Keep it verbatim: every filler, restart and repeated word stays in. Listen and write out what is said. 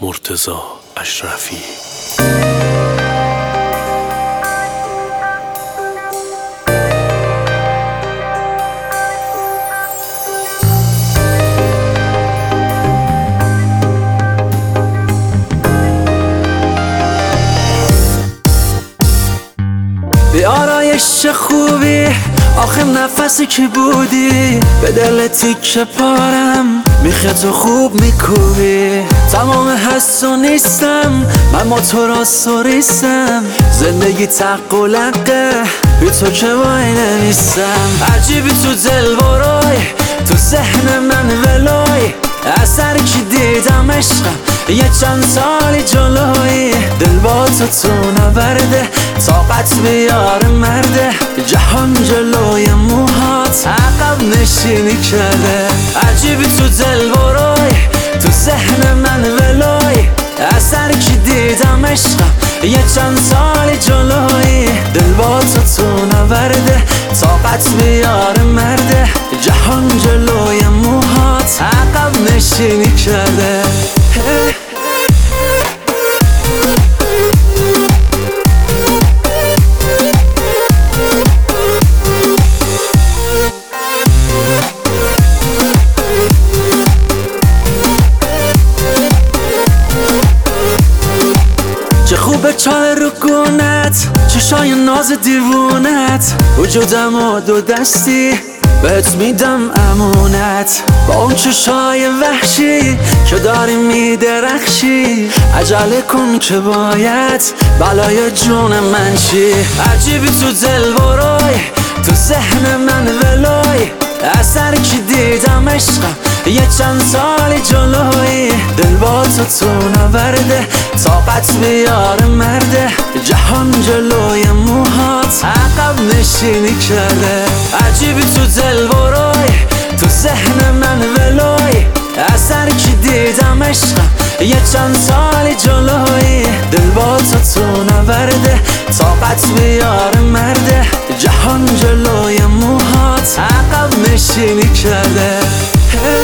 مرتضی اشرفی. بی آرایش خوبی آخه نفسی که بودی به دل تیکه پارم میخه تو خوب میکوبی. تمام هست و نیستم من ما تو را سوریستم، زندگی تق و لقه بی تو که وای نمیستم. عجیبی تو دل برای تو ذهن من ولای، اثر که دیدم عشقم یه چند سالی جلوی. دل با تو تو نبرده طاقت بیار مرده، جهان جلوی موهات عقب نشینی کرده. عجیبی تو دل برای تو ذهن من ولای، اثر که دیدم عشقم یه چند سالی جلوی. دل با تو تو نبرده طاقت بیار مرده، جهان جلوی موهات عقب نشینی کرده. چه خوبه چال رو گونت، چشای ناز دیوونت، وجودم و دو دستی بهت میدم امونت. با اون چشای وحشی که داری میدرخشی، عجله کن که باید بلای جون من چی. عجیبی تو دل برای تو ذهن من ولای، اثر که دیدم عشقم یه چند سالی جلوی. دل با تو تو نبرده طاقت بیار مرده، جهان جلوی موهات عقب نشینی کرده. عجیبی تو دل برای تو ذهن من ولای، اثر که دیدم عشقم یه چند سالی جلوی. دل با تو تو نبرده طاقت بیار مرده، جهان جلوی موهات عقب نشینی کرده.